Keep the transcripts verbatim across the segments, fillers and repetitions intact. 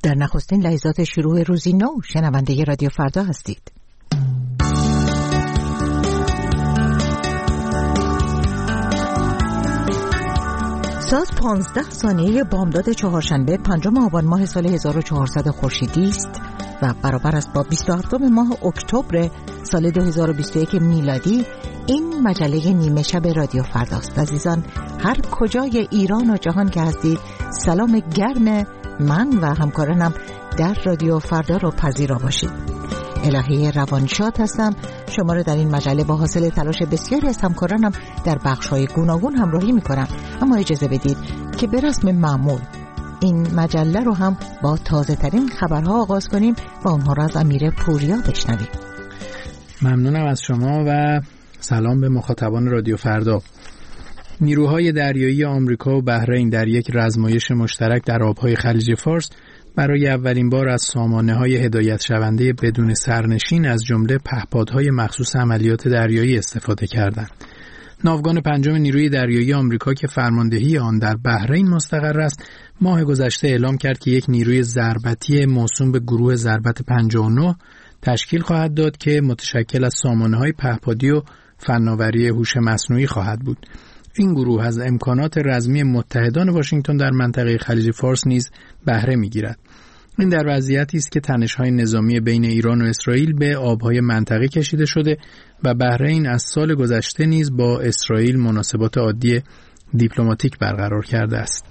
در نخستین لحظات شروع روزی نو شنونده رادیو فردا هستید. ساعت پانزده ثانیه بامداد چهارشنبه پنجم آبان ماه سال هزار و چهارصد خورشیدی است و برابر است با بیست و هفتم ماه اکتبر سال دو هزار و بیست و یک میلادی. این مجله نیمه شب رادیو فرداست. عزیزان، هر کجای ایران و جهان که هستید، سلام گرم من و همکارانم در رادیو فردا رو پذیرا باشید. الهی روانشاد هستم. شما رو در این مجله با حاصل تلاش بسیاری از همکارانم در بخش‌های گوناگون همراهی می‌کنم. اما اجازه بدید که به رسم معمول این مجله رو هم با تازه‌ترین خبرها آغاز کنیم و اونها رو از امیر پوریا بشنویم. ممنونم از شما و سلام به مخاطبان رادیو فردا. نیروهای دریایی آمریکا و بحرین در یک رزمایش مشترک در آبهای خلیج فارس برای اولین بار از سامانه‌های هدایت شونده بدون سرنشین از جمله پهپادهای مخصوص عملیات دریایی استفاده کردند. ناوگان پنجم نیروی دریایی آمریکا که فرماندهی آن در بحرین مستقر است، ماه گذشته اعلام کرد که یک نیروی ضربتی موسوم به گروه ضربت پنجاه و نه تشکیل خواهد داد که متشکل از سامانه‌های پهپادی و فناوری هوش مصنوعی خواهد بود. این گروه از امکانات رزمی متحدان واشنگتن در منطقه خلیج فارس نیز بهره می‌گیرد. این در وضعیتی است که تنش‌های نظامی بین ایران و اسرائیل به آب‌های منطقه کشیده شده و بحرین از سال گذشته نیز با اسرائیل مناسبات عادی دیپلماتیک برقرار کرده است.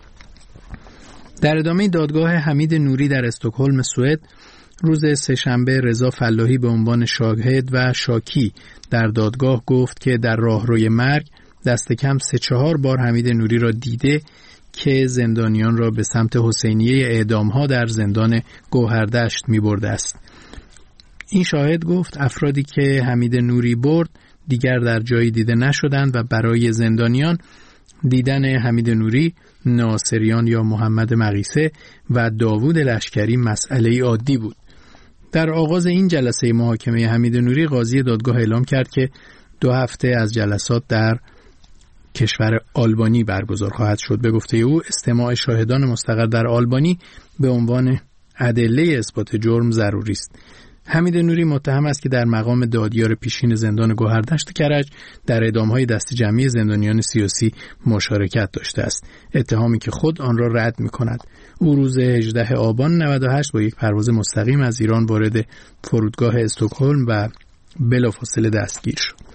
در ادامه دادگاه حمید نوری در استکهلم سوئد، روز سه‌شنبه رضا فلاحی به عنوان شاهد و شاکی در دادگاه گفت که در راهروی مرگ دست کم سه چهار بار حمید نوری را دیده که زندانیان را به سمت حسینیه اعدام‌ها در زندان گوهردشت می‌برده است. این شاهد گفت افرادی که حمید نوری برد دیگر در جایی دیده نشدند و برای زندانیان دیدن حمید نوری، ناصریان یا محمد مقیسه و داوود لشکری مسئله عادی بود. در آغاز این جلسه محاکمه حمید نوری، قاضی دادگاه اعلام کرد که دو هفته از جلسات در کشور آلبانی برگزار خواهد شد. به گفته او استماع شاهدان مستقر در آلبانی به عنوان ادله اثبات جرم ضروری است. حمید نوری متهم است که در مقام دادیار پیشین زندان گوهردشت کرج در اعدام‌های دست جمعی زندانیان سیاسی مشارکت داشته است، اتهامی که خود آن را رد می‌کند. او روز هجدهم آبان نود و هشت با یک پرواز مستقیم از ایران وارد فرودگاه استکهلم و بلافاصله دستگیر شد.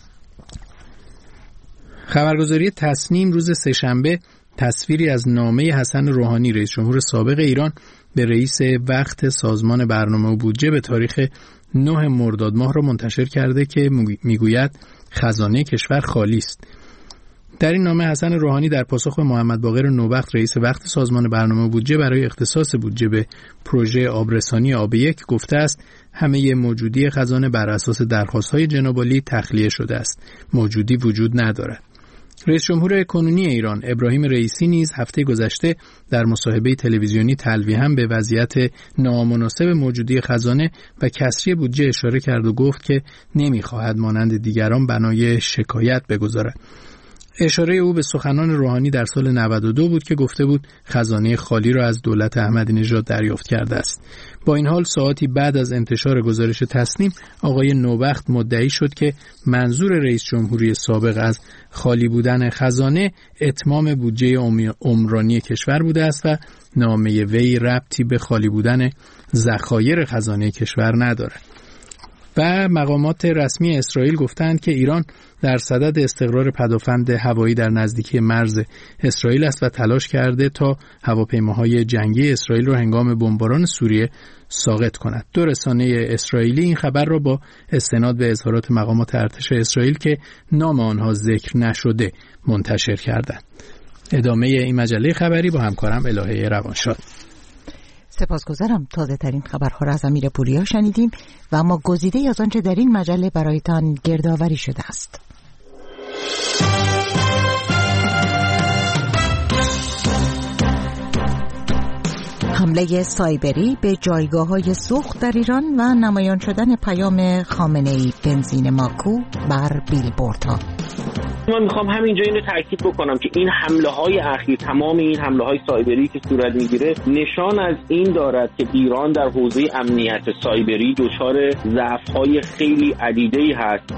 خبرگزاری تصنیم روز سه‌شنبه تصویری از نامه حسن روحانی رئیس جمهور سابق ایران به رئیس وقت سازمان برنامه و بودجه به تاریخ نه مرداد ماه را منتشر کرده که میگوید خزانه کشور خالی است. در این نامه حسن روحانی در پاسخ به محمد باقر نوبخت رئیس وقت سازمان برنامه و بودجه برای اختصاص بودجه به پروژه آبرسانی آب یک گفته است همه موجودی خزانه بر اساس درخواست‌های جناب عالی تخلیه شده است. موجودی وجود ندارد. رئیس جمهور کنونی ایران ابراهیم رئیسی نیز هفته گذشته در مصاحبه تلویزیونی تلویحاً به وضعیت نامناسب موجودی خزانه و کسری بودجه اشاره کرد و گفت که نمی‌خواهد مانند دیگران بنای شکایت بگذارد. اشاره او به سخنان روحانی در سال نود و دو بود که گفته بود خزانه خالی را از دولت احمدی نژاد دریافت کرده است. با این حال ساعتی بعد از انتشار گزارش تصنیم، آقای نوبخت مدعی شد که منظور رئیس جمهوری سابق از خالی بودن خزانه اتمام بودجه عمرانی کشور بوده است و نامه وی ربطی به خالی بودن ذخایر خزانه کشور ندارد. و مقامات رسمی اسرائیل گفتند که ایران در صدد استقرار پدافند هوایی در نزدیکی مرز اسرائیل است و تلاش کرده تا هواپیماهای جنگی اسرائیل را هنگام بمباران سوریه ساقط کند. دو رسانه اسرائیلی این خبر را با استناد به اظهارات مقامات ارتش اسرائیل که نام آنها ذکر نشده منتشر کردند. ادامه این مجله خبری با همکارم الهی روانشاد. سپاسگزارم. تازه ترین خبرها را از امیر پوریا شنیدیم و اما گزیده از آنچه در این مجله برایتان گردآوری شده است. حمله سایبری به جایگاه‌های سوخت در ایران و نمایان شدن پیام خامنه‌ای بنزین ماکو بر بیلبوردها. من میخوام همینجا اینو تاکید بکنم که این حمله های اخیر، تمام این حمله های سایبری که صورت میگیره نشان از این دارد که ایران در حوزه امنیت سایبری دچار ضعف های خیلی عدیده‌ای هست.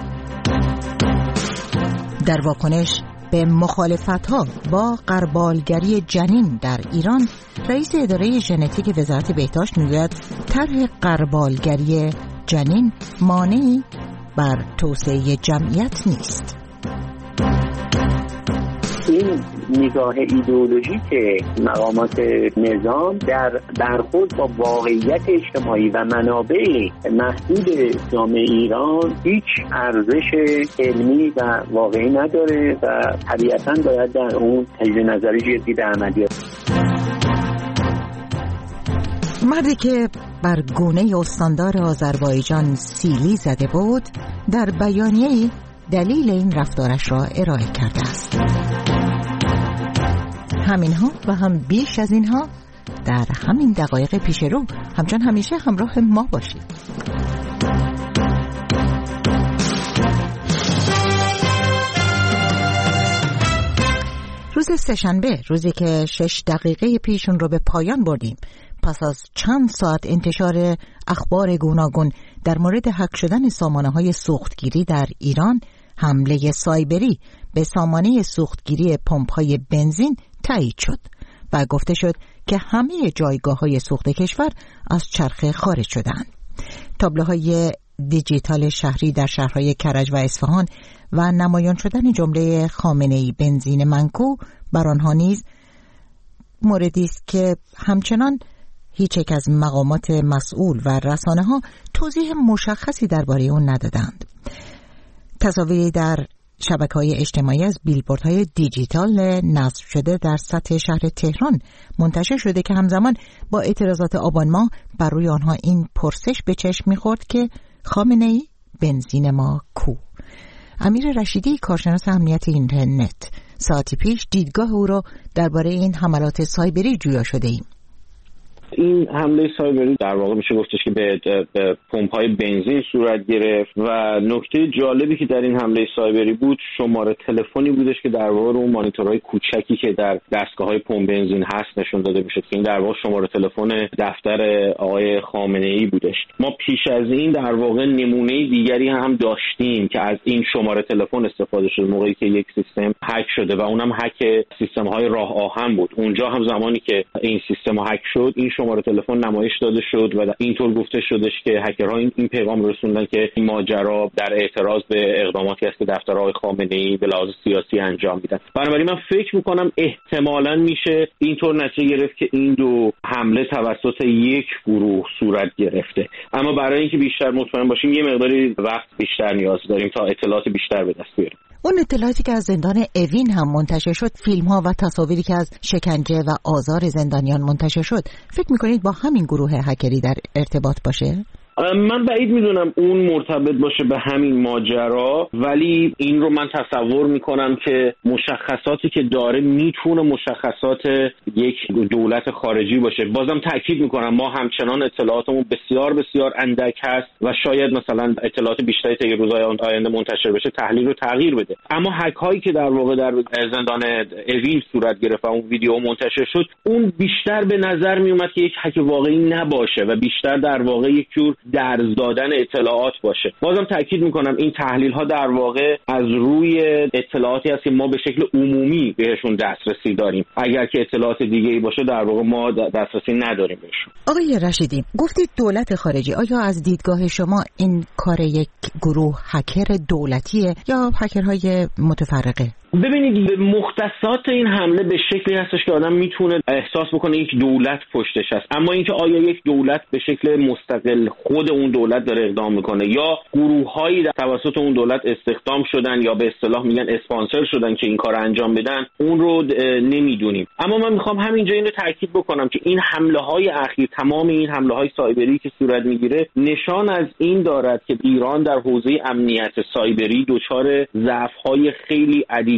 در واکنش به مخالفت‌ها با غربالگری جنین در ایران، رئیس اداره ژنتیک وزارت بهداشت میگوید طرح غربالگری جنین مانعی بر توسعه جمعیت نیست. این نگاه ایدئولوژی که مقامات نظام در برخورد با واقعیت اجتماعی و منابع محدود جامعه ایران هیچ ارزش علمی و واقعی نداره و طبیعتاً باید در اون تجدید نظری جدی به عملیات. مردی که بر گونه استاندار آذربایجان سیلی زده بود در بیانیه‌ای دلیل این رفتارش را ارائه کرده است. همینها و هم بیش از اینها در همین دقایق پیش رو. همچون همیشه همراه ما باشید. روز سه‌شنبه، روزی که شش دقیقه پیشون رو به پایان بردیم، پس از چند ساعت انتشار اخبار گوناگون در مورد هک شدن سامانه‌های سوختگیری در ایران، حمله سایبری به سامانه سوختگیری پمپ‌های بنزین تایید شد و گفته شد که همه جایگاه‌های سوخت کشور از چرخه خارج شدند. تابلوهای دیجیتال شهری در شهرهای کرج و اصفهان و نمایان شدن جمله خامنه‌ای بنزین منکو بر آنها نیز موردی است که همچنان هیچ یک از مقامات مسئول و رسانه‌ها توضیح مشخصی درباره اون ندادند. تصاویری در شبکه‌های اجتماعی از بیلبوردهای دیجیتال نصب شده در سطح شهر تهران منتشر شده که همزمان با اعتراضات آبان ماه بر روی آنها این پرسش به چشم می‌خورد که خامنه‌ای بنزین ما کو؟ امیر رشیدی، کارشناس امنیت اینترنت، ساعتی پیش دیدگاه او را درباره این حملات سایبری جویا شده ایم. این حمله سایبری در واقع میشه گفتش که به, به پمپ‌های بنزین صورت گرفت و نکته جالبی که در این حمله سایبری بود شماره تلفنی بودش که در واقع اون مانیتورهای کوچکی که در دستگاه‌های پمپ بنزین هست نشون داده میشد که این در واقع شماره تلفن دفتر آقای خامنه‌ای بودش. ما پیش از این در واقع نمونه دیگری هم داشتیم که از این شماره تلفن استفاده شد موقعی که یک سیستم هک شده و اونم هک سیستم‌های راه آهن بود. اونجا هم زمانی که این سیستم هک شد این شماره تلفن نمایش داده شد و اینطور گفته شدش که هکرها این, این پیغام رسوندن که این ماجرا در اعتراض به اقداماتی است که دفتر آقای خامنه‌ای به لحاظ سیاسی انجام میدن. بنابراین من فکر میکنم احتمالاً میشه اینطور نتیجه گرفت که این دو حمله توسط یک گروه صورت گرفته، اما برای اینکه بیشتر مطمئن باشیم یه مقداری وقت بیشتر نیاز داریم تا اطلاعات بیشتر به دست بیاریم. اون اطلاعاتی که از زندان اوین هم منتشر شد، فیلم ها و تصاویری که از شکنجه و آزار زندانیان منتشر شد، فکر میکنید با همین گروه هکری در ارتباط باشه؟ من بعید میدونم اون مرتبط باشه به همین ماجرا، ولی این رو من تصور میکنم که مشخصاتی که داره میتونه مشخصات یک دولت خارجی باشه. بازم تاکید میکنم ما همچنان اطلاعاتمون بسیار بسیار اندک هست و شاید مثلا اطلاعات بیشتری تا روزهای آینده منتشر بشه تحلیل رو تغییر بده. اما هک هایی که در واقع در زندان اوین صورت گرفت و اون ویدیو منتشر شد، اون بیشتر به نظر میومد که یک هک واقعی نباشه و بیشتر در واقع یک جور درز دادن اطلاعات باشه. بازم تاکید میکنم این تحلیل ها در واقع از روی اطلاعاتی هست که ما به شکل عمومی بهشون دسترسی داریم. اگر که اطلاعات دیگه ای باشه در واقع ما دسترسی نداریم بهشون. آقای رشیدی، گفتید دولت خارجی، آیا از دیدگاه شما این کار یک گروه هکر دولتیه یا هکرهای متفرقه؟ ببینید مختصات این حمله به شکلی هستش که آدم میتونه احساس بکنه یک دولت پشتش هست، اما اینکه آیا یک دولت به شکل مستقل خود اون دولت داره اقدام میکنه یا گروه‌هایی در توسط اون دولت استخدام شدن یا به اصطلاح میگن اسپانسر شدن که این کار انجام بدن، اون رو نمیدونیم. اما من میخوام همینجا اینو تاکید بکنم که این حمله های اخیر، تمام این حمله های سایبری که صورت میگیره نشان از این دارد که ایران در حوزه امنیت سایبری دچار ضعف های خیلی عدید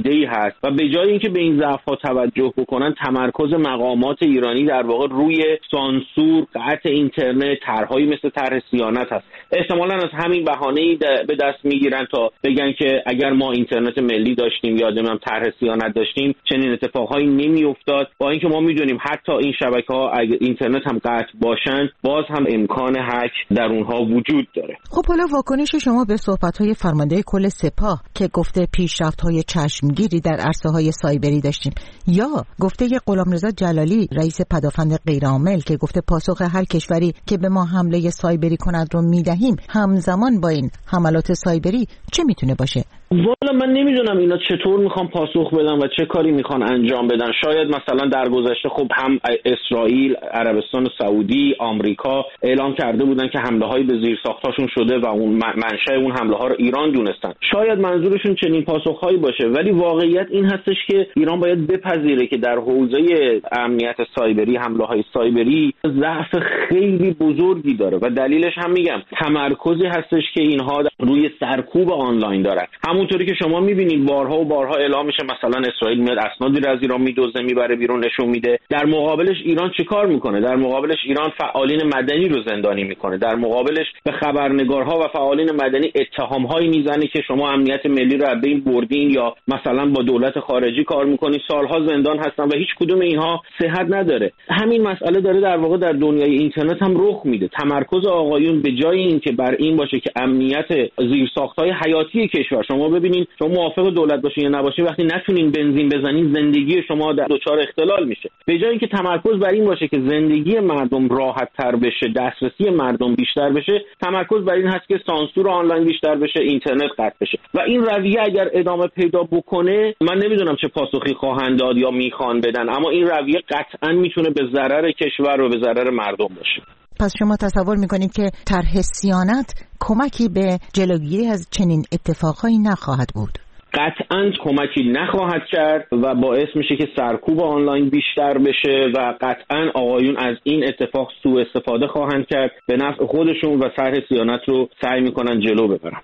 پیچیده‌ای هست و به جای اینکه به این ضعف‌ها توجه بکنن، تمرکز مقامات ایرانی در واقع روی سانسور، قطع اینترنت، طرح‌هایی مثل طرح صیانت هست. احتمالاً از همین بهانه‌ای به دست می‌گیرن تا بگن که اگر ما اینترنت ملی داشتیم یا نمیدونم طرح صیانت داشتیم چنین اتفاقهایی نمی‌افتاد. با اینکه ما می‌دونیم حتی این شبکه‌ها اگر اینترنت هم قطع باشن باز هم امکان هک در اونها وجود داره. خب حالا واکنش شما به صحبت‌های فرمانده کل سپاه که گفته پیشرفت‌های چشمگیری در عرصه‌های سایبری داشتیم، یا گفته غلامرضا جلالی رئیس پدافند غیرعامل که گفته پاسخ هر کشوری که به ما حمله سایبری کند رو میدهیم همزمان با این حملات سایبری چه میتونه باشه؟ والا من نمیدونم اینا چطور میخوان پاسخ بدن و چه کاری میخوان انجام بدن. شاید مثلا در گذشته خب هم اسرائیل، عربستان سعودی، آمریکا اعلام کرده بودن که حمله های به زیرساختاشون شده و اون منشأ اون حمله ها رو ایران دونستن. شاید منظورشون چنین پاسخهایی باشه، ولی واقعیت این هستش که ایران باید بپذیره که در حوزه امنیت سایبری، حمله های سایبری ضعف خیلی بزرگی داره و دلیلش هم میگم تمرکزی هستش که اینها روی سرکوب آنلاین دارن. همونطوری که شما میبینید بارها و بارها اعلام میشه مثلا اسرائیل میاد اسنادی رو از ایران میدزده میبره بیرون نشون میده. در مقابلش ایران چیکار میکنه؟ در مقابلش ایران فعالین مدنی رو زندانی میکنه. در مقابلش به خبرنگارها و فعالین مدنی اتهامهایی میزنه که شما امنیت ملی رو از بین بردین یا مثلا با دولت خارجی کار میکنید، سالها زندان هستن و هیچ کدوم اینها صحت نداره. همین مسئله داره در واقع در دنیای اینترنت هم رخ میده. تمرکز آقایون به جای اینکه بر این باشه که امنیت زیرساخت‌های حیاتی کشور، شما ببینید شما موافق دولت باشین یا نباشین وقتی نتونین بنزین بزنین زندگی شما دچار اختلال میشه. به جای اینکه تمرکز بر این باشه که زندگی مردم راحت تر بشه، دسترسی مردم بیشتر بشه، تمرکز بر این هست که سانسور آنلاین بیشتر بشه، اینترنت قطع بشه. و این رویه اگر ادامه پیدا بکنه من نمیدونم چه پاسخی خواهند داد یا میخوان بدن، اما این رویه قطعا میتونه به ضرر کشور و به ضرر مردم باشه. پس شما تصور میکنید که طرح صیانت کمکی به جلوگیری از چنین اتفاقهایی نخواهد بود؟ قطعاً کمکی نخواهد کرد و باعث میشه که سرکوب آنلاین بیشتر بشه و قطعاً آقایون از این اتفاق سوء استفاده خواهند کرد به نفع خودشون و طرح صیانت رو سعی میکنن جلو ببرن.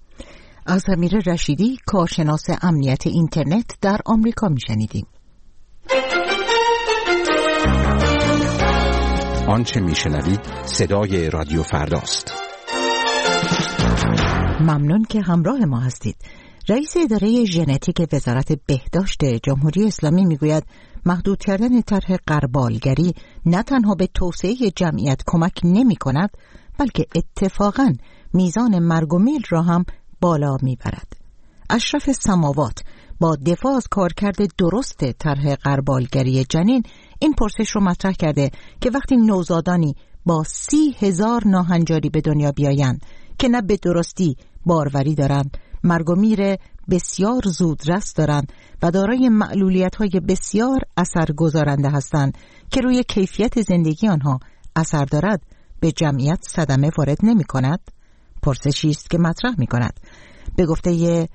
از امیر رشیدی، کارشناس امنیت اینترنت در آمریکا میشنیدیم. آنچه میشنوید صدای رادیو فرداست. ممنون که همراه ما هستید. رئیس اداره ژنتیک وزارت بهداشت جمهوری اسلامی میگوید محدود کردن طرح غربالگری نه تنها به توسعه جمعیت کمک نمی کند بلکه اتفاقاً میزان مرگ و میل را هم بالا میبرد. اشرف سماوات با دفاع از کارکرد درست طرح غربالگری جنین این پرسش رو مطرح کرده که وقتی نوزادانی با سی هزار ناهنجاری به دنیا بیایند که نه به درستی باروری دارند، مرگ و میر بسیار زودرس دارند و دارای معلولیت‌های بسیار اثرگذارنده هستند که روی کیفیت زندگی آنها اثر دارد، به جمعیت صدمه وارد نمی کند؟ پرسشی است که مطرح می کند. به گفته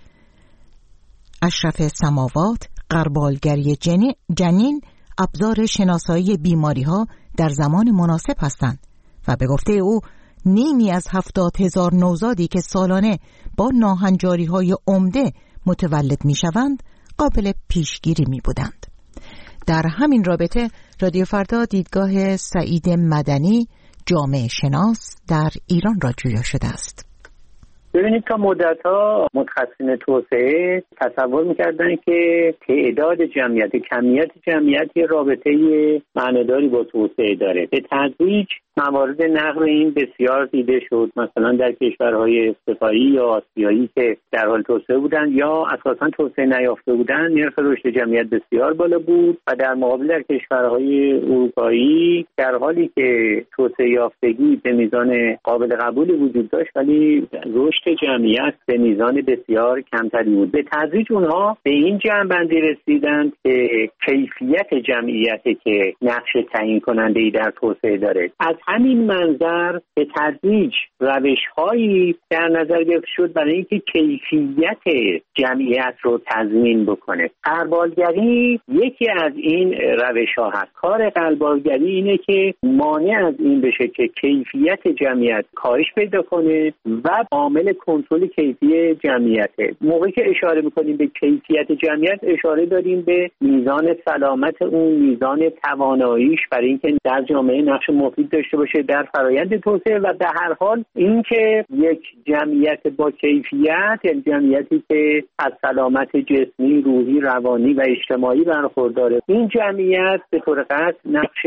اشرف سماوات، غربالگری جنین ابزار شناسایی بیماری‌ها در زمان مناسب هستند و به گفته او نیمی از هفتاد هزار نوزادی که سالانه با ناهنجاری‌های عمده متولد می‌شوند قابل پیشگیری می‌بودند. در همین رابطه رادیو فردا دیدگاه سعید مدنی، جامعه شناس در ایران را جویا شده است. ببینید تا مدت‌ها متخصصین توسعه تصور می‌کردن که تعداد جمعیت، کمیت جمعیت یه رابطه معناداری با توسعه داره. به تدریج موارد نقل این بسیار دیده شد، مثلا در کشورهای استفایی یا آسیایی که در حال توسعه بودند یا اساساً توسعه نیافته بودند، نرخ رشد جمعیت بسیار بالا بود و در مقابل در کشورهای اروپایی در حالی که توسعه یافتگی به میزان قابل قبولی وجود داشت ولی رشد جمعیت به میزان بسیار کمتری بود. به تدریج اونها به این جمع‌بندی رسیدند که کیفیت جمعیتی که نقش تعیین کننده‌ای در توسعه داره. از همین منظر به تدریج روش‌هایی در نظر گرفته شد برای اینکه کیفیت جمعیت رو تضمین بکنه. غربالگری یکی از این روش‌ها هست. کار غربالگری اینه که مانع از این بشه که کیفیت جمعیت کاهش پیدا کنه و عامل عمل کنترل کیفی جمعیته. موقعی که اشاره میکنیم به کیفیت جمعیت، اشاره داریم به میزان سلامت اون، میزان تواناییش برای اینکه در جامعه نقش مفید داشته باشه در فرایند توسعه، و به هر حال اینکه یک جمعیت با کیفیت، یعنی جمعیتی که از سلامت جسمی، روحی، روانی و اجتماعی برخورداره، این جمعیت به طور قطع نقش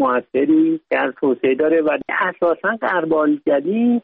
موثری در توسعه داره و اساساً غربالگری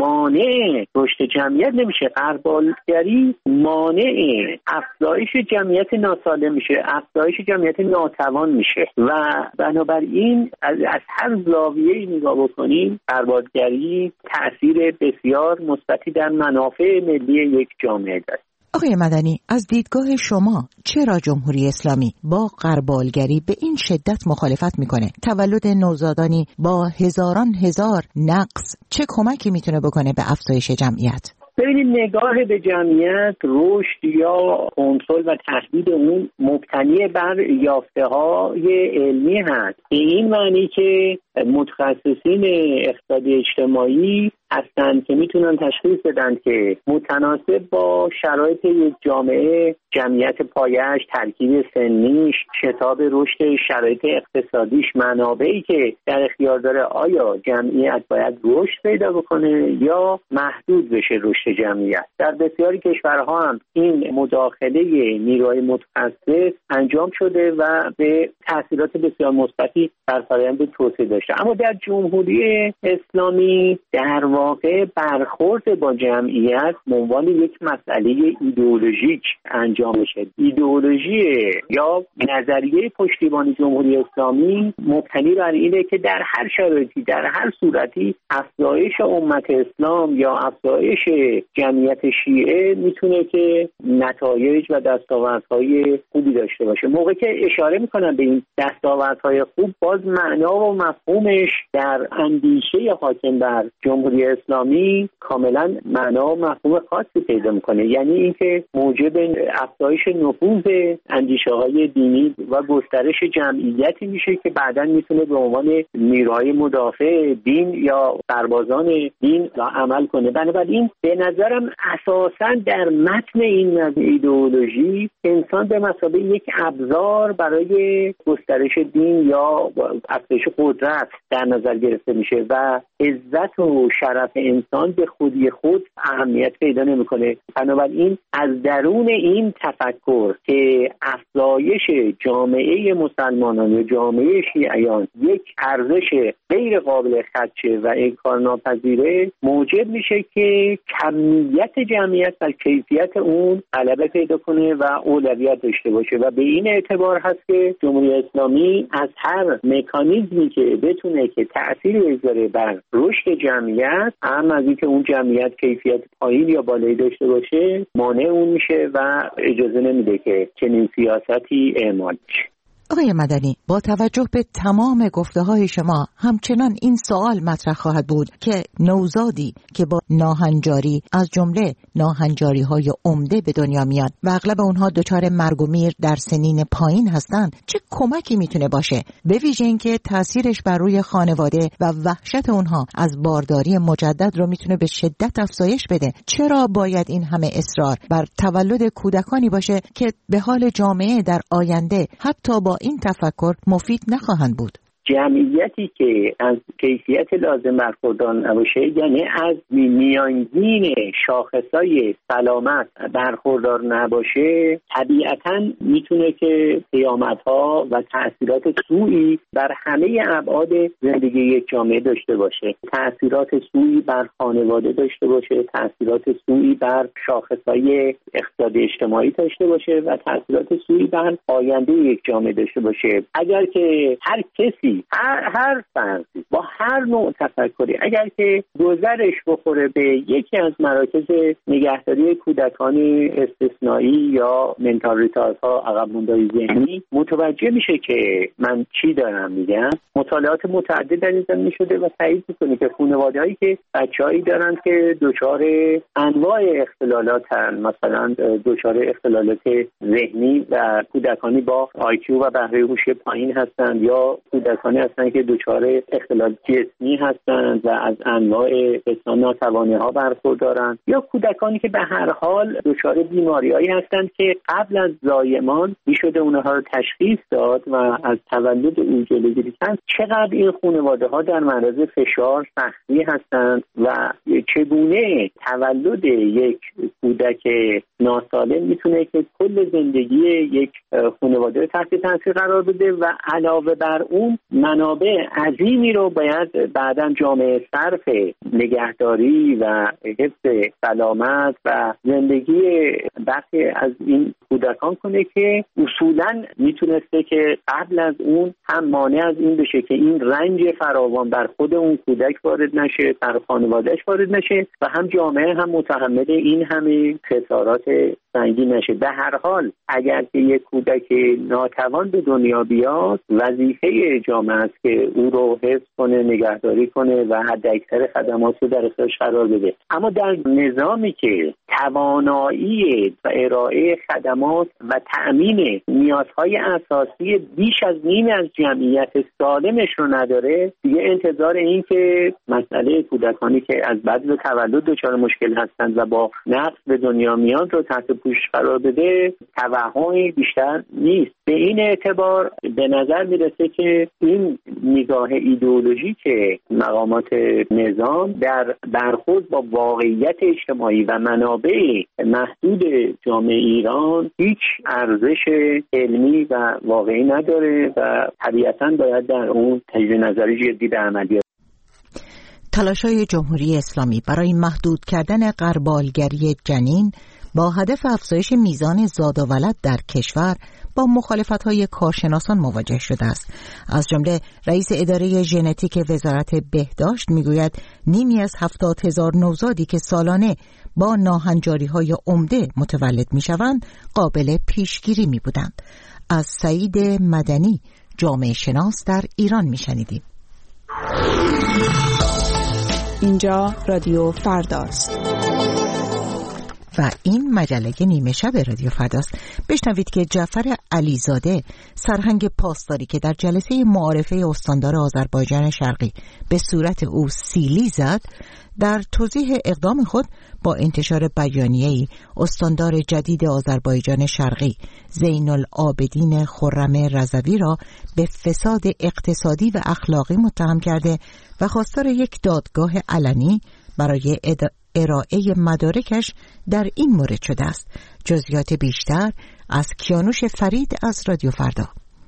مانع رشد جمعیت نمیشه. غربالگری مانع افزایش جمعیت ناسالم میشه، افزایش جمعیت ناتوان میشه و بنابراین از, از هر زاویه‌ای نگاه بکنیم غربالگری تأثیر بسیار مثبتی در منافع ملی یک جامعه داره. آقای مدنی، از دیدگاه شما چرا جمهوری اسلامی با غربالگری به این شدت مخالفت میکنه؟ تولد نوزادانی با هزاران هزار نقص چه کمکی میتونه بکنه به افزایش جمعیت؟ ببینید، نگاه به جمعیت، رشد یا کنترل و تهدید اون مبتنی بر یافته‌های علمی هست. به این معنی که متخصصین اقتصاد اجتماعی هستند که میتونن تشخیص بدن که متناسب با شرایط یک جامعه، جمعیت پایش، ترکیب سنیش، شتاب رشد شرایط اقتصادیش، منابعی که در اختیار داره، آیا جمعیت باید رشد پیدا بکنه یا محدود بشه رشد جمعیت. در بسیاری کشورها هم این مداخله نیروهای متخصص انجام شده و به تاثیرات بسیار مثبتی در فرآیند توسعه داشته. اما در جمهوری اسلامی در واقع برخورد با جمعیت به عنوان یک مسئله ایدئولوژیک انجام میشه. ایدئولوژی یا نظریه پشتیبان جمهوری اسلامی مبتنی بر اینه که در هر شرایطی، در هر صورتی افزایش امت اسلام یا افزایش جمعیت شیعه میتونه که نتایج و دستاوردهای خوبی داشته باشه. موقعی که اشاره میکنن به این دستاوردهای خوب، باز معنا و مفهومش در اندیشه حاکم بر جمهوری اسلامی کاملا معنا و مفهوم خاصی پیدا میکنه، یعنی اینکه موجب افزایش نفوذ اندیشه‌های دینی و گسترش جمعیتی میشه که بعداً میتونه به عنوان نیروهای مدافع دین یا سربازان دین عمل کنه. بنابراین به نظرم اساساً در متن این ایدئولوژی انسان به مثابه یک ابزار برای گسترش دین یا افزایش قدرت در نظر گرفته میشه و عزت و شرف انسان به خودی خود اهمیت پیدا نمیکنه. بنابراین از درون این تفکر که افزایش جامعه مسلمانان و جامعه شیعیان یک ارزش غیر قابل خدشه و انکارناپذیره، موجب میشه که کمیت جمعیت و کیفیت اون غلبه پیدا کنه و اولویت داشته باشه و به این اعتبار هست که جمهوری اسلامی از هر مکانیزمی که بتونه که تأثیری بذاره بر رشد جمعیت، هم از اینکه اون جمعیت کیفیت پایین یا بالایی داشته باشه، مانع اون میشه و اجازه نمیده که چنین سیاستی اعمال بشه. آقای مدنی، با توجه به تمام گفته‌های شما همچنان این سوال مطرح خواهد بود که نوزادی که با ناهنجاری از جمله ناهنجاری‌های عمده به دنیا میاد و اغلب اونها دچار مرگ و میر در سنین پایین هستند، چه کمکی میتونه باشه؟ به ویژه اینکه تاثیرش بر روی خانواده و وحشت اونها از بارداری مجدد رو میتونه به شدت افزایش بده. چرا باید این همه اصرار بر تولد کودکانی باشه که به حال جامعه در آینده حتی با این تفکر مفید نخواهند بود؟ جمعیتی که از کیفیت لازم برخوردار نباشه، یعنی از میانگین شاخصهای سلامت برخوردار نباشه، طبیعتاً میتونه که پیامدها و تأثیرات سوئی بر همه ابعاد زندگی یک جامعه داشته باشه. تأثیرات سوئی بر خانواده داشته باشه، تأثیرات سوئی بر شاخصهای اقتصادی اجتماعی داشته باشه و تأثیرات سوئی بر آینده یک جامعه داشته باشه. اگر که هر کسی، هر هر فردی با هر نوع تفکری، اگر که گذرش بخوره به یکی از مراکز نگهداری کودکان استثنایی یا منتال ریتاردها، عقب موندگی ذهنی، متوجه میشه که من چی دارم میگم. مطالعات متعدد در این زمینه شده و تایید میکنه که خانواده‌هایی که بچه‌هایی دارن که دچار انواع اختلالاتن، مثلا دچار اختلالات ذهنی و کودکانی با آی کیو و بهره هوش پایین هستند یا کودک کودکانی هستن که دچار اختلال جسمی هستند و از انواع اصلا ناتوانی ها برخوردارند، یا کودکانی که به هر حال دچار بیماریایی هستند که قبل از زایمان میشده اونها رو تشخیص داد و از تولد اون جلوگیری کرد. چقدر این خانواده ها در معرض فشار سختی هستند و چگونه تولد یک کودک ناسالم میتونه که کل زندگی یک خانواده تحت تاثیر قرار بده و علاوه بر اون منابع عظیمی رو باید بعداً جامعه صرف نگهداری و حفظ سلامت و زندگی بقیه از این کودکان کنه که اصولاً میتونسته که قبل از اون هم مانع از این بشه که این رنج فراوان بر خود اون کودک وارد نشه، بر خانوادهش وارد نشه و هم جامعه هم متحمل این همه خسارات سنگین نشه. به هر حال اگر که یک کودک ناتوان به دنیا بیاد، وظیفه جامعه است که او رو حفظ کنه، نگهداری کنه و حداکثر خدمات رو در اختیارش قرار بده. اما در نظامی که توانایی و ارائه خدمات و تأمین نیازهای اساسی بیش از نیم از جمعیت سالمش رو نداره، دیگه انتظار این که مسئله کودکانی که از بعد از تولد دچار مشکل هستند و با نقص به دنیا میاد رو تحت پوش قرار بده توهمی بیشتر نیست. به این اعتبار به نظر میرسه که این نگاه ایدئولوژی که مقامات نظام در برخورد با واقعیت اجتماعی و منابع محدود جامعه ایران هیچ ارزش علمی و واقعی نداره و طبیعتاً باید در اون تجدید نظری جدی به عمل. تلاش‌های جمهوری اسلامی برای محدود کردن غربالگری جنین با هدف افزایش میزان زاد و ولد در کشور با مخالفت‌های کارشناسان مواجه شده است. از جمله رئیس اداره ژنتیک وزارت بهداشت میگوید نیمی از هفتاد هزار نوزادی که سالانه با ناهنجاری‌های عمده متولد میشوند قابل پیشگیری میبودند. از سعید مدنی، جامعه شناس در ایران میشنیدیم. اینجا رادیو فرداست و این مجله نیمه شب رادیو فرداست. بشنوید که جعفر علیزاده، سرهنگ پاسداری که در جلسه معارفه استاندار آذربایجان شرقی به صورت او سیلی زد، در توضیح اقدام خود با انتشار بیانیه‌ای استاندار جدید آذربایجان شرقی زین العابدین خرم رضوی را به فساد اقتصادی و اخلاقی متهم کرده و خواستار یک دادگاه علنی برای ارائه مدارکش در این مورد شده است. جزئیات بیشتر از کیانوش فرید از رادیو فردا.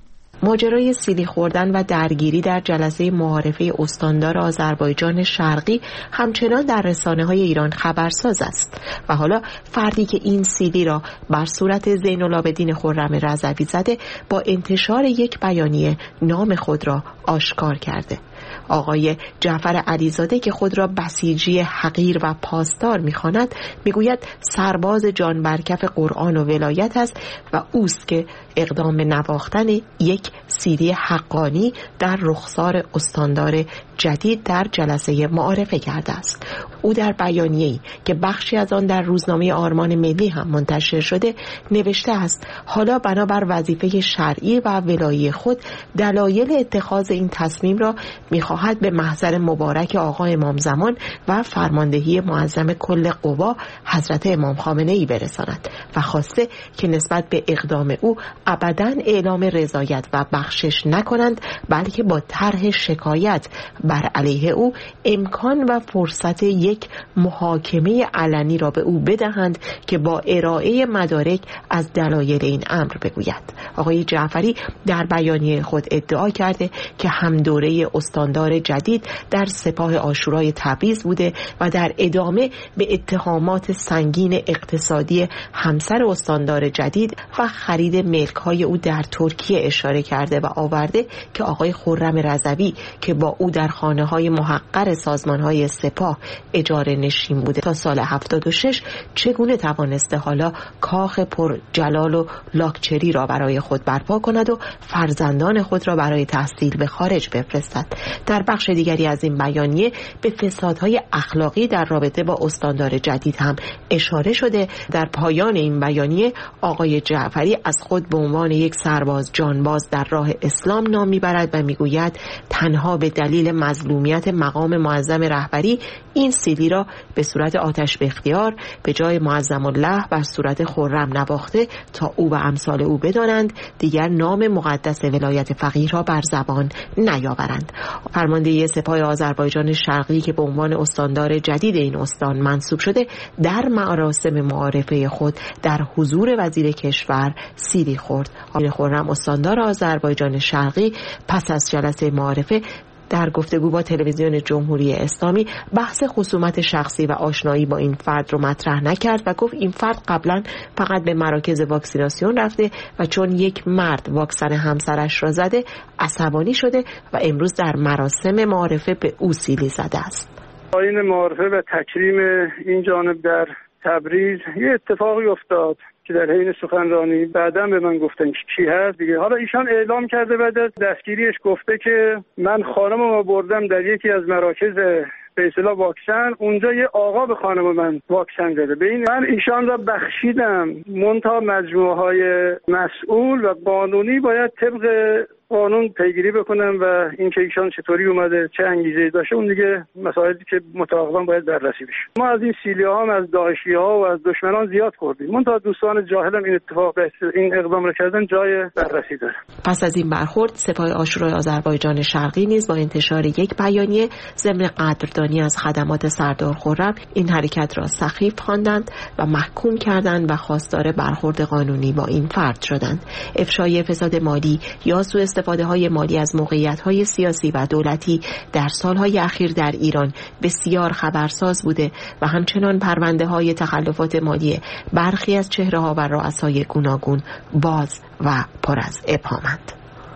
ماجرای سیلی خوردن و درگیری در جلسه معارفه استاندار آذربایجان شرقی همچنان در رسانه‌های ایران خبرساز است و حالا فردی که این سیلی را بر صورت زین العابدین خرم رضوی زده با انتشار یک بیانیه نام خود را آشکار کرده. آقای جعفر علیزاده که خود را بسیجی حقیر و پاسدار می‌خواند میگوید سرباز جان برکف قرآن و ولایت است و اوست که اقدام به نواختن یک سیدی حقانی در رخسار استاندار جدید در جلسه معارفه کرده است. او در بیانیه‌ای که بخشی از آن در روزنامه آرمان ملی هم منتشر شده نوشته است حالا بنابر وظیفه شرعی و ولایی خود دلایل اتخاذ این تصمیم را می‌خواهد به محضر مبارک آقا امام زمان و فرماندهی معظم کل قوا حضرت امام خامنه‌ای برساند و خواسته که نسبت به اقدام او ابداً اعلام رضایت و بخشش نکنند، بلکه با طرح شکایت بر علیه او امکان و فرصت یک محاکمه علنی را به او بدهند که با ارائه مدارک از دلایل این امر بگوید. آقای جعفری در بیانیه خود ادعا کرده که هم دوره استاندار جدید در سپاه عاشورای تبریز بوده و در ادامه به اتهامات سنگین اقتصادی همسر استاندار جدید و خرید ملک‌های او در ترکیه اشاره کرده و آورده که آقای خرم رضوی که با او در خانه‌های محقر سازمان‌های سپاه اجاره نشین بوده تا سال هفتاد و شش چگونه توانسته حالا کاخ پر جلال و لاکچری را برای خود برپا کند و فرزندان خود را برای تحصیل به خارج بفرستد. در بخش دیگری از این بیانیه به فسادهای اخلاقی در رابطه با استاندار جدید هم اشاره شده. در پایان این بیانیه آقای جعفری از خود به عنوان یک سرباز جانباز در راه اسلام نام میبرد و میگوید تنها به دلیل مظلومیت مقام معظم رهبری این سیلی را به صورت آتش به اختیار به جای معظم الله بر صورت خرم نواخته تا او و امثال او بدانند دیگر نام مقدس ولایت فقیه را بر زبان نیاورند. فرماندهی سپاه آذربایجان شرقی که به عنوان استاندار جدید این استان منصوب شده در مراسم معارفه خود در حضور وزیر کشور سیلی خورد. آقای خرم استاندار آذربایجان شرقی پس از جلسه معارفه در گفتگو با تلویزیون جمهوری اسلامی بحث خصومت شخصی و آشنایی با این فرد رو مطرح نکرد و گفت این فرد قبلا فقط به مراکز واکسیناسیون رفته و چون یک مرد واکسن همسرش را زده عصبانی شده و امروز در مراسم معارفه به او سیلی زده است. آیین معارفه و تکریم این جانب در تبریز یه اتفاقی افتاد که در حین سخنرانی بعداً به من گفتن که کی هست دیگه. حالا ایشان اعلام کرده بعد از دستگیریش گفته که من خانمم رو بردم در یکی از مراکز به اصطلاح واکسن، اونجا یه آقا به خانم من واکسن زده. به این من ایشان را بخشیدم، منتها مجموعه های مسئول و قانونی باید طبق قانون پیگیری بکنم و اینکه ایشان چطوری اومده چه انگیزه‌ای داشته اون دیگه مسائلی که متعاقبا باید بررسی بشه. ما از این سیلی‌ها هم از داعشی‌ها و از دشمنان زیاد خوردیم، منتها دوستان جاهلم این اتفاق این اقدام را کردن جای بررسی داره. پس از این برخورد سپاه عاشورای آذربایجان شرقی نیز با انتشار یک بیانیه ضمن قدردانی از خدمات سردار خرم این حرکت را سخیف خواندند و محکوم کردند و خواستار برخورد قانونی با این فرد شدند. افشای فساد مالی یا سوء استفاده های مالی از موقعیت های سیاسی و دولتی در سالهای اخیر در ایران بسیار خبرساز بوده و همچنان پرونده های تخلفات مالی برخی از چهره ها و رؤسای گوناگون باز و پر از ابهامند.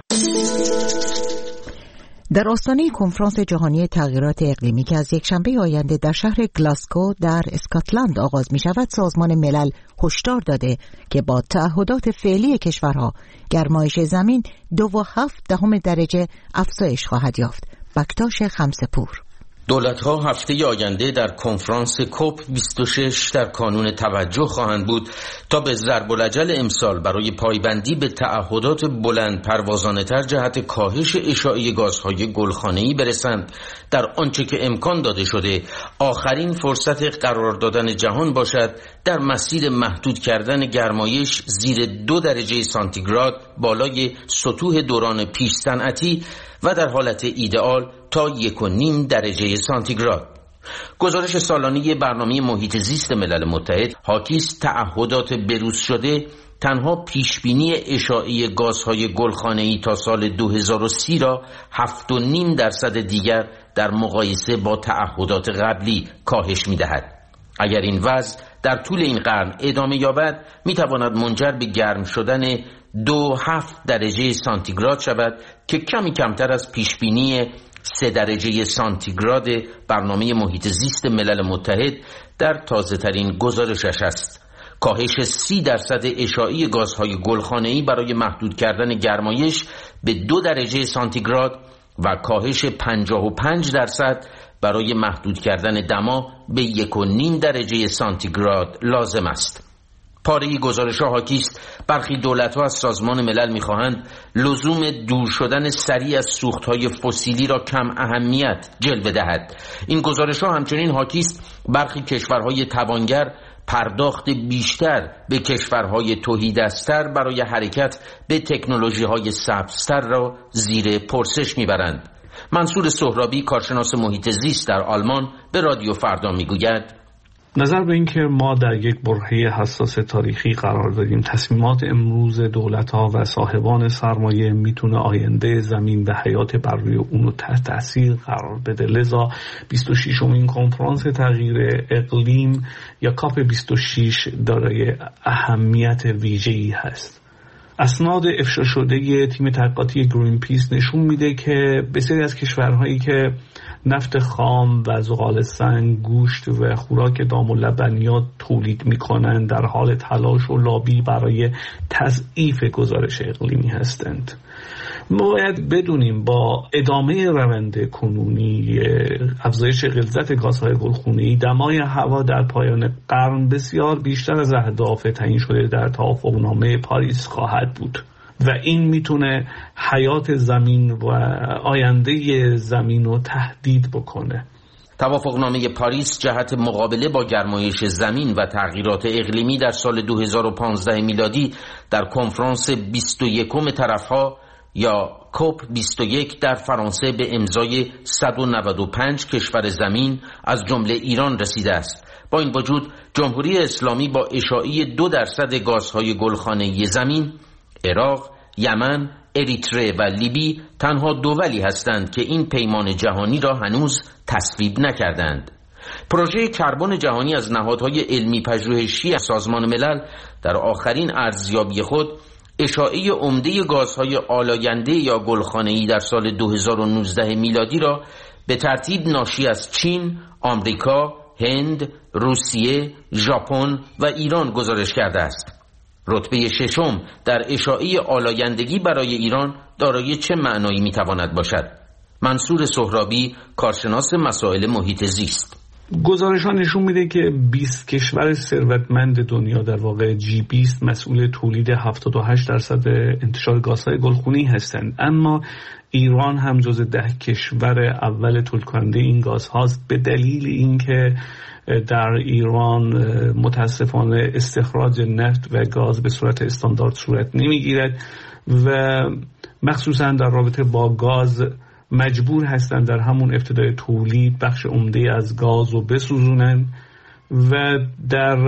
در آستانه کنفرانس جهانی تغییرات اقلیمی که از یکشنبه آینده در شهر گلاسکو در اسکاتلند آغاز می شود، سازمان ملل هشدار داده که با تعهدات فعلی کشورها گرمایش زمین دو و هفت دهم درجه افزایش خواهد یافت. بکتاش خمسپور. دولت‌ها هفته آینده در کنفرانس کوپ بیست و شش در کانون توجه خواهند بود تا به ضرب الاجل امسال برای پایبندی به تعهدات بلند پروازانه‌تر جهت کاهش اشاعه گازهای گلخانه‌ای برسند، در آنچه که امکان داده شده آخرین فرصت قرار دادن جهان باشد در مسیر محدود کردن گرمایش زیر دو درجه سانتیگراد بالای سطوح دوران پیش صنعتی و در حالت ایدئال تا یک و نیم درجه سانتیگراد. گزارش سالانه برنامه محیط زیست ملل متحد حاکی است تعهدات بروز شده تنها پیشبینی اشاعه گازهای گلخانه‌ای تا سال دو هزار و سی را هفت و نیم درصد دیگر در مقایسه با تعهدات قبلی کاهش می‌دهد. اگر این وضع در طول این قرن ادامه یابد می‌تواند منجر به گرم شدن دو هفت درجه سانتیگراد شود که کمی کمتر از پیشبینی سه درجه سانتیگراد برنامه محیط زیست ملل متحد در تازه ترین گزارشش است. کاهش سی درصد اشاعه گازهای گلخانه‌ای برای محدود کردن گرمایش به دو درجه سانتیگراد و کاهش پنجاه و پنج درصد برای محدود کردن دما به یک و نیم درجه سانتیگراد لازم است. پاره گزارش‌ها حاکی است برخی دولت‌ها از سازمان ملل می‌خواهند لزوم دور شدن سریع از سوخت‌های فسیلی را کم اهمیت جلوه دهد. این گزارش‌ها همچنین حاکی است برخی کشورهای توانگر پرداخت بیشتر به کشورهای تهیدستر برای حرکت به تکنولوژی‌های سبزتر را زیر پرسش می‌برند. منصور سهرابی، کارشناس محیط زیست در آلمان، به رادیو فردا می‌گوید نظر به این که ما در یک برهه حساس تاریخی قرار داریم، تصمیمات امروز دولت‌ها و صاحبان سرمایه میتونه آینده زمین و حیات بر روی اون رو تحت تاثیر قرار بده. لذا بیست و ششمین کنفرانس تغییر اقلیم یا کاپ بیست و شش دارای اهمیت ویژه‌ای هست. اسناد افشا شده تیم تحقیقاتی گرین پیس نشون میده که بسیاری از کشورهایی که نفت خام و زغال سنگ، گوشت و خوراک دام و لبنیات تولید میکنند در حال تلاش و لابی برای تضعیف گزارش اقلیمی هستند. ما باید بدونیم با ادامه روند کنونی افزایش غلظت گازهای گلخانه‌ای، دمای هوا در پایان قرن بسیار بیشتر از اهداف تعیین شده در توافقنامه پاریس خواهد بود و این میتونه حیات زمین و آینده زمین رو تهدید بکنه. توافقنامه پاریس جهت مقابله با گرمایش زمین و تغییرات اقلیمی در سال دو هزار و پانزده میلادی در کنفرانس بیست و یکم طرفها یا کوپ بیست و یک در فرانسه به امضای صد و نود و پنج کشور زمین از جمله ایران رسیده است. با این وجود جمهوری اسلامی با اشاعه دو درصد گازهای گلخانه‌ای زمین، عراق، یمن، اریتره و لیبی تنها دولی هستند که این پیمان جهانی را هنوز تصویب نکردند. پروژه کربن جهانی از نهادهای علمی پژوهشی سازمان ملل در آخرین ارزیابی خود اشاعه عمده گازهای آلاینده یا گلخانه‌ای در سال دو هزار و نوزده میلادی را به ترتیب ناشی از چین، آمریکا، هند، روسیه، ژاپن و ایران گزارش کرده است. رتبه ششم در اشاعه آلایندگی برای ایران دارای چه معنایی میتواند باشد؟ منصور سهرابی، کارشناس مسائل محیط زیست: گزارش ها نشون میده که بیست کشور ثروتمند دنیا، در واقع جی بیست، مسئول تولید هفتاد و هشت درصد انتشار گازهای گلخانه‌ای هستند، اما ایران هم جز ده کشور اول تولید کننده این گازهاست، به دلیل اینکه در ایران متاسفانه استخراج نفت و گاز به صورت استاندارد صورت نمیگیرد و مخصوصا در رابطه با گاز مجبور هستند در همون ابتدای تولید بخش عمده از گاز رو بسوزونن و در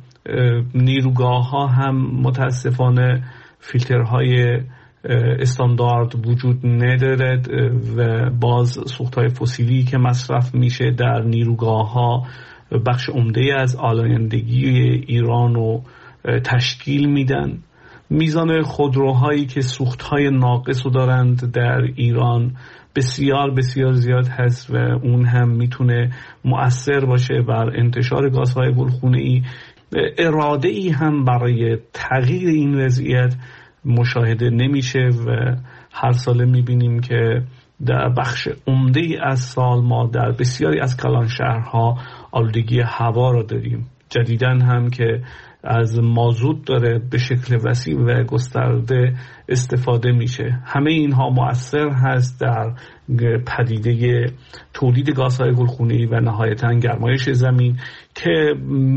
نیروگاه ها هم متاسفانه فیلترهای استاندارد وجود ندارد و باز سوختهای فسیلی که مصرف میشه در نیروگاه ها بخش عمده از آلایندگی ایران رو تشکیل میدن. میزان خودروهایی که سوختهای ناقص رو دارند در ایران بسیار بسیار زیاد هست و اون هم میتونه مؤثر باشه بر انتشار گازهای گلخانه‌ای. اراده ای هم برای تغییر این وضعیت مشاهده نمیشه و هر ساله میبینیم که در بخش عمده ای از سال ما در بسیاری از کلان شهرها آلودگی هوا را داریم. جدیداً هم که از مازوت داره به شکل وسیع و گسترده استفاده میشه. همه اینها مؤثر هست در پدیده تولید گازهای گلخانه‌ای و نهایتاً گرمایش زمین که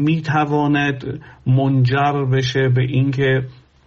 میتواند منجر بشه به اینکه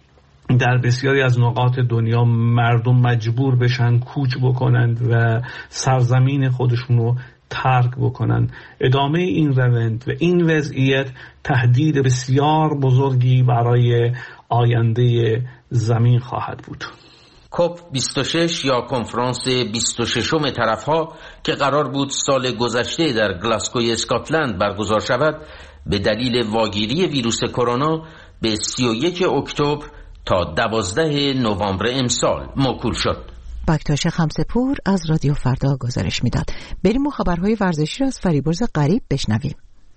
در بسیاری از نقاط دنیا مردم مجبور بشن کوچ بکنند و سرزمین خودشونو ترک بکنند. ادامه این روند و این وضعیت تهدید بسیار بزرگی برای آینده زمین خواهد بود. کوپ بیست و شش یا کنفرانس بیست و ششم طرفها که قرار بود سال گذشته در گلاسگوی اسکاتلند برگزار شود، به دلیل واگیری ویروس کرونا به سی و یک اکتبر تا دوازده نوامبر امسال موکول شد. بکتاش خمسه‌پور از رادیو فردا گزارش میداد. بریم و خبرهای ورزشی را از فریبرز غریب بشنویم.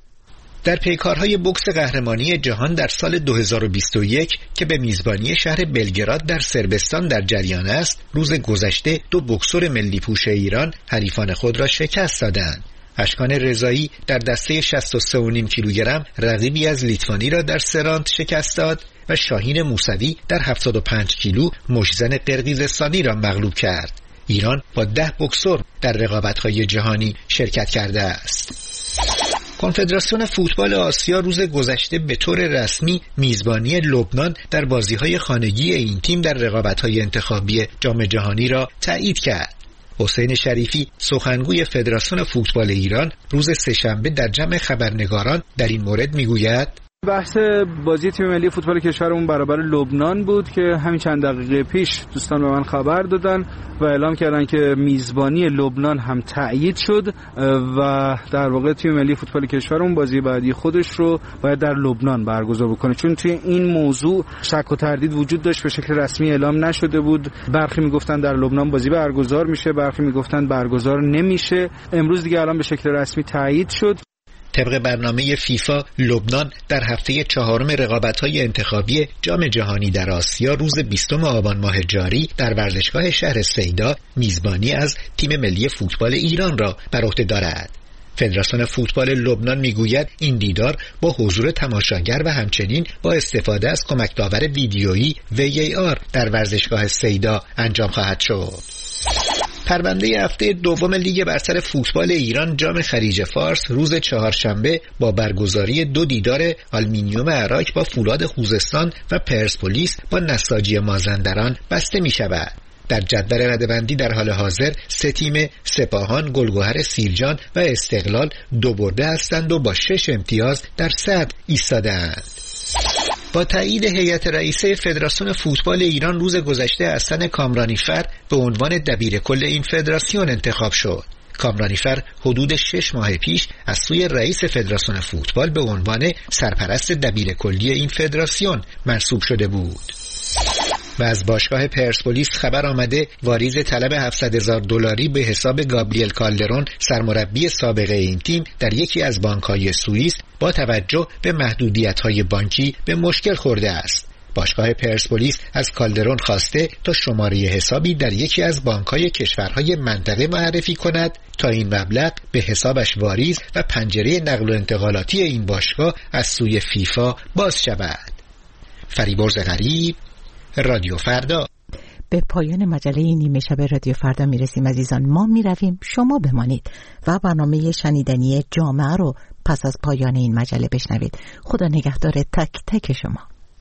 در پیکارهای بوکس قهرمانی جهان در سال دو هزار و بیست و یک که به میزبانی شهر بلگراد در صربستان در جریان است، روز گذشته دو بوکسور ملی پوش ایران حریفان خود را شکست دادند. اشکان رضایی در دسته شصت و سه و نیم کیلوگرم رقیبی از لیتوانی را در سراند شکست داد و شاهین موسوی در هفتاد و پنج کیلو مشزن قرقیزستانی را مغلوب کرد. ایران با ده بوکسور در رقابت‌های جهانی شرکت کرده است. کنفدراسیون فوتبال آسیا روز گذشته به طور رسمی میزبانی لبنان در بازی‌های خانگی این تیم در رقابت‌های انتخابی جام جهانی را تایید کرد. حسین شریفی سخنگوی فدراسیون فوتبال ایران روز سه‌شنبه در جمع خبرنگاران در این مورد میگوید: بحث بازی تیم ملی فوتبال کشورمون برابر لبنان بود که همین چند دقیقه پیش دوستان به من خبر دادن و اعلام کردن که میزبانی لبنان هم تأیید شد و در واقع تیم ملی فوتبال کشورمون بازی بعدی خودش رو باید در لبنان برگزار بکنه، چون توی این موضوع شک و تردید وجود داشت، به شکل رسمی اعلام نشده بود. برخی میگفتن در لبنان بازی برگزار میشه، برخی میگفتن برگزار نمیشه. امروز دیگه الان به شکل رسمی تأیید شد. طبق برنامه فیفا، لبنان در هفته چهارم رقابت‌های انتخابی جام جهانی در آسیا روز بیستم آبان ماه جاری در ورزشگاه شهر سیدا میزبانی از تیم ملی فوتبال ایران را بر عهده دارد. فدراسیون فوتبال لبنان میگوید این دیدار با حضور تماشاگر و همچنین با استفاده از کمک داور ویدیویی وی ای آر در ورزشگاه سیدا انجام خواهد شد. پرونده هفته دوم لیگ برتر فوتبال ایران جام خلیج فارس روز چهارشنبه با برگزاری دو دیدار آلومینیوم عراق با فولاد خوزستان و پرسپولیس با نساجی مازندران بسته می شود. در جدول رده‌بندی در حال حاضر سه تیم سپاهان، گلگهر سیرجان و استقلال دو برده هستند و با شش امتیاز در صدر ایستاده‌اند. با تایید هیئت رئیسه فدراسیون فوتبال ایران روز گذشته حسن کامرانیفر به عنوان دبیرکل این فدراسیون انتخاب شد. کامرانیفر حدود شش ماه پیش از سوی رئیس فدراسیون فوتبال به عنوان سرپرست دبیرکلی این فدراسیون منصوب شده بود. و از باشگاه پرسپولیس خبر آمده واریز طلب هفتصد هزار دلاری به حساب گابریل کالدرون سرمربی سابقه این تیم در یکی از بانک‌های سوئیس با توجه به محدودیت‌های بانکی به مشکل خورده است. باشگاه پرسپولیس از کالدرون خواسته تا شماره حسابی در یکی از بانک‌های کشورهای منطقه معرفی کند تا این مبلغ به حسابش واریز و پنجره نقل و انتقالاتی این باشگاه از سوی فیفا باز شود. فریبرز غریب، رادیو فردا. به پایان مجله نیمه شب رادیو فردا میرسیم عزیزان. ما میرویم، شما بمانید و برنامه شنیدنی جامعه رو پس از پایان این مجله بشنوید. خدا نگهدار تک تک شما.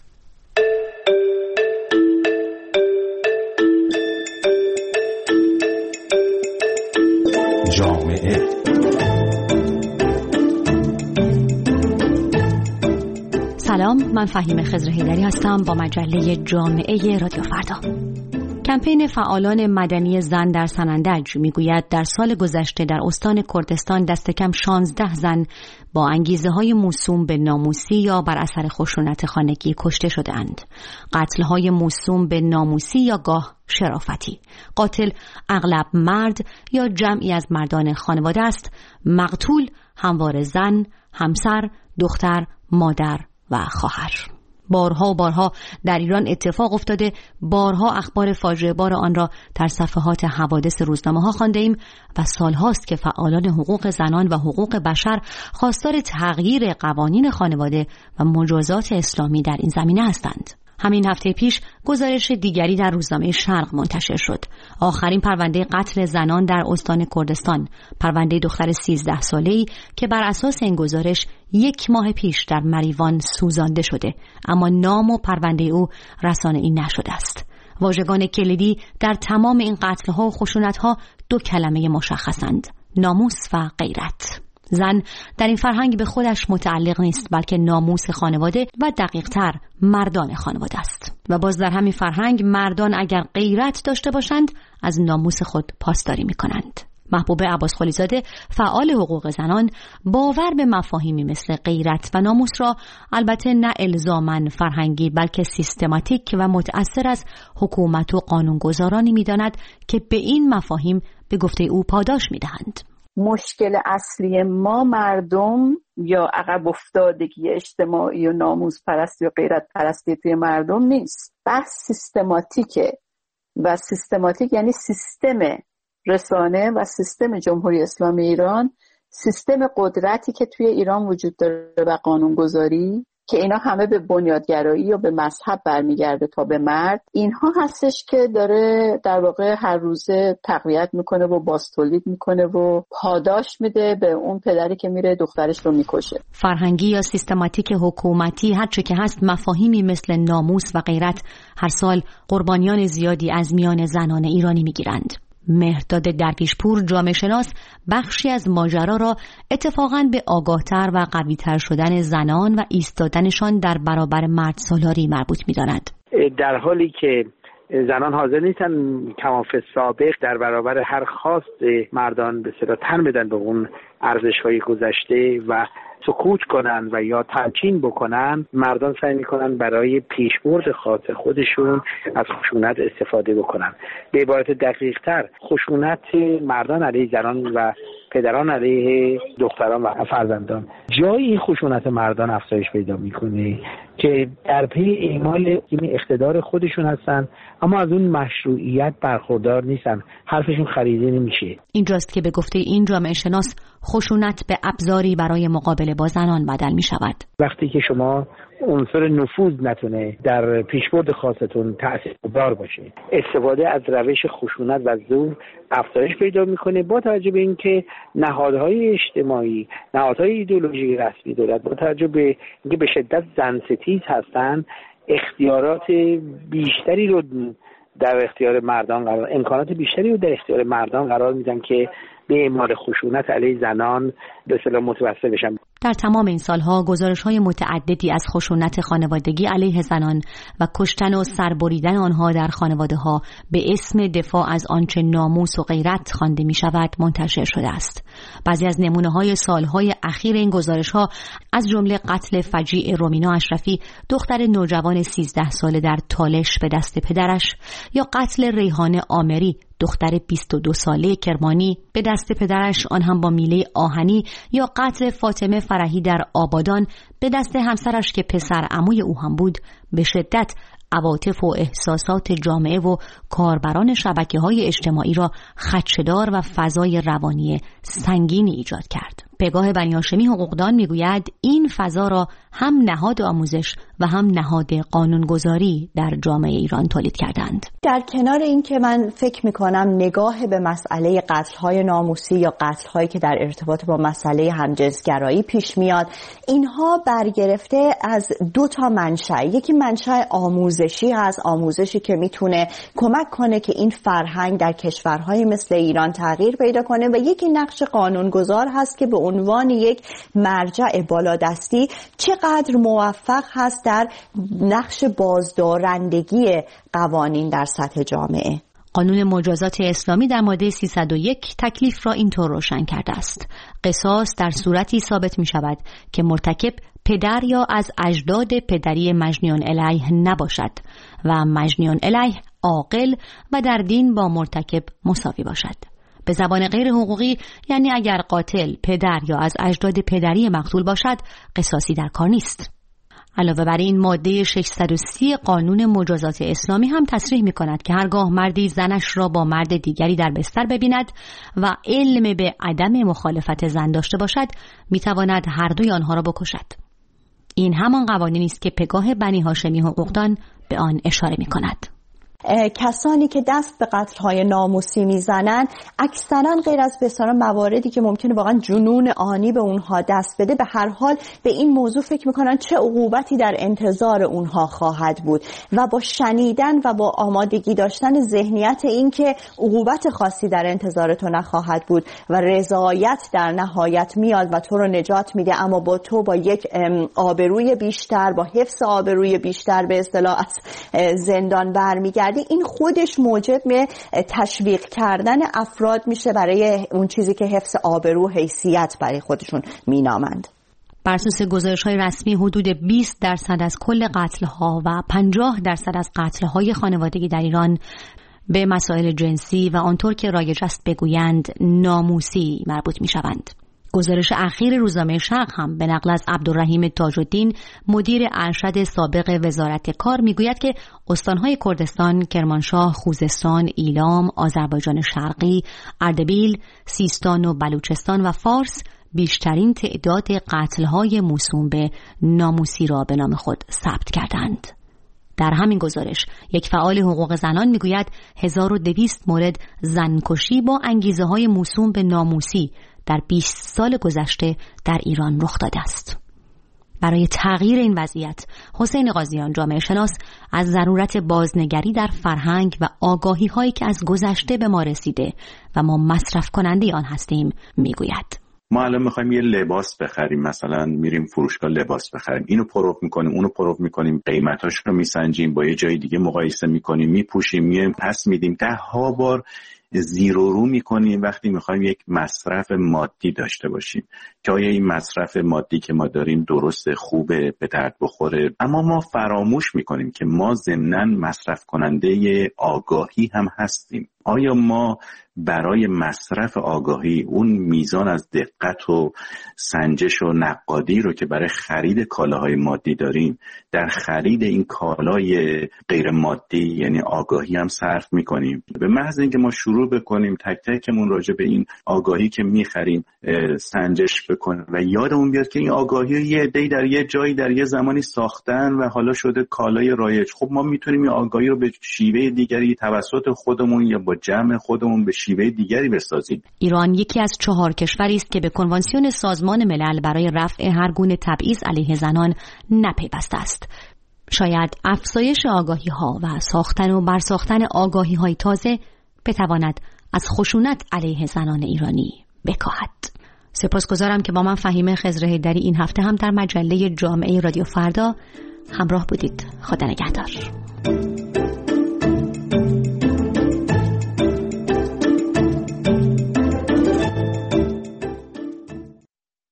جامعه سلام، من فهیم خضرحیدری هستم با مجله جامعه رادیو فردا. کمپین فعالان مدنی زن در سنندج میگوید در سال گذشته در استان کردستان دست کم شانزده زن با انگیزه های موسوم به ناموسی یا بر اثر خشونت خانگی کشته شدند. قتل های موسوم به ناموسی یا گاه شرافتی. قاتل اغلب مرد یا جمعی از مردان خانواده است. مقتول هموار زن، همسر، دختر، مادر و خواهر. بارها و بارها در ایران اتفاق افتاده، بارها اخبار فاجعه بار آن را در صفحات حوادث روزنامه ها خوانده ایم و سالهاست که فعالان حقوق زنان و حقوق بشر خواستار تغییر قوانین خانواده و مجازات اسلامی در این زمینه هستند. همین هفته پیش گزارش دیگری در روزنامه شرق منتشر شد. آخرین پرونده قتل زنان در استان کردستان، پرونده دختر سیزده ساله‌ای که بر اساس این گزارش یک ماه پیش در مریوان سوزانده شده، اما نام و پرونده او رسانه‌ای نشده است. واژگان کلیدی در تمام این قتل‌ها و خشونت‌ها دو کلمه مشخصند: ناموس و غیرت. زن در این فرهنگ به خودش متعلق نیست، بلکه ناموس خانواده و دقیق‌تر مردان خانواده است. و باز در همین فرهنگ مردان اگر غیرت داشته باشند از ناموس خود پاسداری می‌کنند. محبوب عباس خلیزاده، فعال حقوق زنان، باور به مفاهیمی مثل غیرت و ناموس را البته نه الزاماً فرهنگی بلکه سیستماتیک و متأثر از حکومت و قانونگذارانی می‌داند که به این مفاهیم به گفته او پاداش می‌دهند. مشکل اصلی ما مردم یا عقب افتادگی اجتماعی و ناموس پرستی و غیرت پرستی توی مردم نیست. بحث سیستماتیکه و سیستماتیک یعنی سیستم رسانه و سیستم جمهوری اسلامی ایران، سیستم قدرتی که توی ایران وجود داره و قانونگذاری که اینا همه به بنیادگرایی و به مذهب برمیگرده تا به مرد، اینها هستش که داره در واقع هر روزه تقویت میکنه و بازتولید میکنه و پاداش میده به اون پدری که میره دخترش رو میکشه. فرهنگی یا سیستماتیک حکومتی هر چه که هست، مفاهیمی مثل ناموس و غیرت هر سال قربانیان زیادی از میان زنان ایرانی میگیرند. مهرداد درویشپور جامعه شناس بخشی از ماجرا را اتفاقاً به آگاهتر و قوی‌تر شدن زنان و ایستادنشان در برابر مرد سالاری مربوط می‌داند. در حالی که زنان حاضر نیستن کمافه سابق در برابر هر خواست مردان به اصطلاح تن بدن به اون ارزش‌های گذشته و سکوت کنن و یا تمکین بکنن، مردان سعی میکنن برای پیشبرد خاص خودشون از خشونت استفاده بکنن. به عبارت دقیق تر، خشونت مردان علیه زنان و پدران علیه دختران و فرزندان جایی این خشونت مردان افزایش پیدا میکنه که در پی اعمال اقتدار خودشون هستن اما از اون مشروعیت برخوردار نیستن، حرفشون خریده نمیشه. اینجاست که به گفته این جامعه شناس خشونت به ابزاری برای مقابله با زنان بدل می شود. وقتی که شما عنصر نفوذ نتونه در پیشبرد خاصتون تأثیرگذار باشه، استفاده از روش خشونت و زور افزایش پیدا میکنه، با توجه به اینکه نهادهای اجتماعی، نهادهای ایدئولوژی رسمی دولت با توجه به اینکه به شدت زن ستیز هستن، اختیارات بیشتری رو در اختیار مردان قرار امکانات بیشتری رو در اختیار مردان قرار میدن که به اعمال خشونت علیه زنان به اصطلاح متوسل بشن. در تمام این سالها گزارش‌های متعددی از خشونت خانوادگی علیه زنان و کشتن و سربریدن آنها در خانواده‌ها به اسم دفاع از آنچه ناموس و غیرت خوانده می‌شود منتشر شده است. بعضی از نمونه‌های سالهای اخیر این گزارش‌ها از جمله قتل فجیع رومینا اشرفی، دختر نوجوان سیزده ساله در تالش به دست پدرش، یا قتل ریحانه آمری، دختر بیست و دو ساله کرمانی به دست پدرش، آن هم با میله آهنی، یا قتل فاطمه فرحی در آبادان به دست همسرش که پسر عموی او هم بود، به شدت عواطف و احساسات جامعه و کاربران شبکه‌های اجتماعی را خدشه‌دار و فضای روانی سنگینی ایجاد کرد. پگاه بنی هاشمی حقوقدان میگوید این فضا را هم نهاد آموزش و هم نهاد قانونگذاری در جامعه ایران تولید کردند. در کنار این که من فکر میکنم نگاه به مسئله قتل‌های ناموسی یا قتل‌هایی که در ارتباط با مسئله همجنسگرایی پیش میاد، اینها برگرفته از دو تا منشأ. یکی منشأ آموزشی هست، آموزشی که میتونه کمک کنه که این فرهنگ در کشورهای مثل ایران تغییر پیدا کنه، و یکی نقش قانونگذار هست که به عنوان یک مرجع بالادستی چقدر موفق هست در نقش بازدارندگی قوانین در سطح جامعه. قانون مجازات اسلامی در ماده سیصد و یک تکلیف را اینطور روشن کرده است: قصاص در صورتی ثابت می شود که مرتکب پدر یا از اجداد پدری مجنیان علیه نباشد و مجنیان علیه عاقل و در دین با مرتکب مساوی باشد. به زبان غیر حقوقی یعنی اگر قاتل پدر یا از اجداد پدری مقتول باشد، قصاصی در کار نیست. علاوه بر این ماده ششصد و سی قانون مجازات اسلامی هم تصریح می کند که هرگاه مردی زنش را با مرد دیگری در بستر ببیند و علم به عدم مخالفت زن داشته باشد، می تواند هر دوی آنها را بکشد. این همان قوانینی است که پگاه بنی هاشمی حقوقدان به آن اشاره می کند. کسانی که دست به قتل‌های ناموسی میزنن اکثرا غیر از بسیار مواردی که ممکنه واقعا جنون آنی به اونها دست بده، به هر حال به این موضوع فکر میکنن چه عقوبتی در انتظار اونها خواهد بود و با شنیدن و با آمادگی داشتن ذهنیت این که عقوبت خاصی در انتظار تو نخواهد بود و رضایت در نهایت میاد و تو رو نجات میده، اما با تو با یک آبروی بیشتر، با حفظ آبروی بیشتر به اصطلاح از زندان برمیگرد. این خودش موجب تشویق کردن افراد میشه برای اون چیزی که حفظ آبرو و حیثیت برای خودشون مینامند. بر اساس گزارش‌های رسمی حدود بیست درصد از کل قتل‌ها و پنجاه درصد از قتل‌های خانوادگی در ایران به مسائل جنسی و آنطور که رایج است بگویند ناموسی مربوط می‌شوند. گزارش اخیر روزنامه شرق هم به نقل از عبدالرحیم تاج‌الدین مدیر ارشد سابق وزارت کار میگوید که استانهای کردستان، کرمانشاه، خوزستان، ایلام، آذربایجان شرقی، اردبیل، سیستان و بلوچستان و فارس بیشترین تعداد قتل‌های موسوم به ناموسی را به نام خود ثبت کردند. در همین گزارش یک فعال حقوق زنان میگوید هزار و دویست مورد زنکشی با انگیزه‌های موسوم به ناموسی در بیست سال گذشته در ایران رخ داده است. برای تغییر این وضعیت، حسین قاضیان جامعه شناس از ضرورت بازنگری در فرهنگ و آگاهی هایی که از گذشته به ما رسیده و ما مصرف کننده آن هستیم میگوید. ما الان میخوایم یه لباس بخریم، مثلا میریم فروشگاه لباس بخریم، اینو پروف میکنیم اونو پروف میکنیم، قیمتاش رو میسنجیم، با یه جای دیگه مقایسه میکنیم، میپوشیم، میایم پس میدیم، ده ها بار زیر و رو میکنیم وقتی میخوایم یک مصرف مادی داشته باشیم که آیا این مصرف مادی که ما داریم درسته، خوبه، به درد بخوره. اما ما فراموش میکنیم که ما ضمناً مصرف کننده آگاهی هم هستیم. آیا ما برای مصرف آگاهی اون میزان از دقت و سنجش و نقادی رو که برای خرید کالاهای مادی داریم در خرید این کالای غیر مادی یعنی آگاهی هم صرف میکنیم؟ به محض اینکه ما شروع بکنیم تک تکمون راجع به این آگاهی که میخریم سنجش بکنیم و یادمون بیاد که این آگاهی یه عده‌ای در یه جایی در یه زمانی ساختن و حالا شده کالای رایج، خب ما میتونیم این آگاهی رو به شیوه دیگری توسط خودمون یا با جمع خودمون به شیوه دیگری بسازیم. ایران یکی از چهار کشوری است که به کنوانسیون سازمان ملل برای رفع هر گونه تبعیض علیه زنان نپیوسته است. شاید افزایش آگاهی ها و ساختن و برساختن آگاهی های تازه بتواند از خشونت علیه زنان ایرانی بکاهد. سپاسگزارم که با من فهیمه خضر حیدری این هفته هم در مجله جامعه رادیو فردا همراه بودید. خدا نگهدار.